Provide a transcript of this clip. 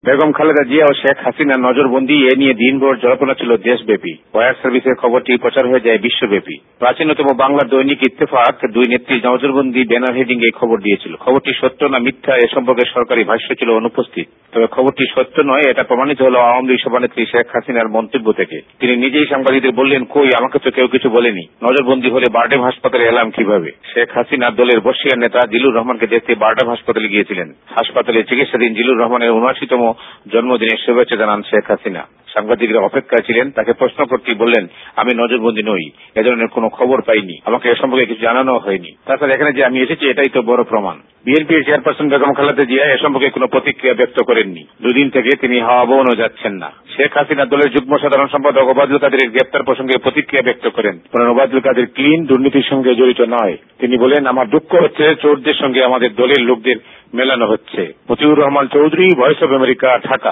বেগম খালেদা জিয়া ও শেখ হাসিনার নজরবন্দি এ নিয়ে দিনভর জল্পনা ছিল দেশব্যাপী। ওয়্যার সার্ভিসের খবরটি প্রচার হয়ে যায় বিশ্বব্যাপী। প্রাচীনতম বাংলা দৈনিক ইত্তেফাক দুই নেত্রী নজরবন্দি ব্যানার হেডিং এই খবর দিয়েছিল। খবরটি সত্য না মিথ্যা এ সম্পর্কে সরকারি ভাষ্য ছিল অনুপস্থিত। তবে খবরটি সত্য নয় এটা প্রমাণিত হল আওয়ামী লীগ সভানেত্রী শেখ হাসিনার মন্তব্য থেকে। তিনি নিজেই সাংবাদিকদের বললেন, কই, আমাকে তো কেউ কিছু বলেনি। নজরবন্দি হলে বারডেম হাসপাতালে এলাম কিভাবে? শেখ হাসিনার দলের বর্ষিয়ান নেতা জিলুর রহমানকে দেখতে বারডেম হাসপাতালে গিয়েছিলেন। হাসপাতালে চিকিৎসাধীন জিলুর রহমানের ৭৯তম জন্মদিনের শুভেচ্ছা জানান শেখ হাসিনা। সাংবাদিকরা অপেক্ষায় ছিলেন। তাকে প্রশ্ন করতেই বললেন, আমি নজরবন্দি নই, এ ধরনের কোনো খবর পাইনি, আমাকে এ সম্পর্কে কিছু জানানো হয়নি। তাছাড়া এখানে যে আমি এসেছি এটাই তো বড় প্রমাণ। বিএনপির চেয়ারপারসন বেগম খালেদা জিয়া এ সম্পর্কে কোনো প্রতিক্রিয়া ব্যক্ত করেননি। দুদিন থেকে তিনি হাওয়া ভবনও যাচ্ছেন না। শেখ হাসিনা দলের যুগ্ম সাধারণ সম্পাদক ওবায়দুল কাদেরের গ্রেপ্তার প্রসঙ্গে প্রতিক্রিয়া ব্যক্ত করেন। বলেন, ওবায়দুল কাদের ক্লিন, দুর্নীতির সঙ্গে জড়িত নয়। তিনি বলেন, আমার দুঃখ হচ্ছে চোরদের সঙ্গে আমাদের দলের লোকদের মেলানো হচ্ছে। Motiur Rahman Chowdhury, voice of America, Dhaka.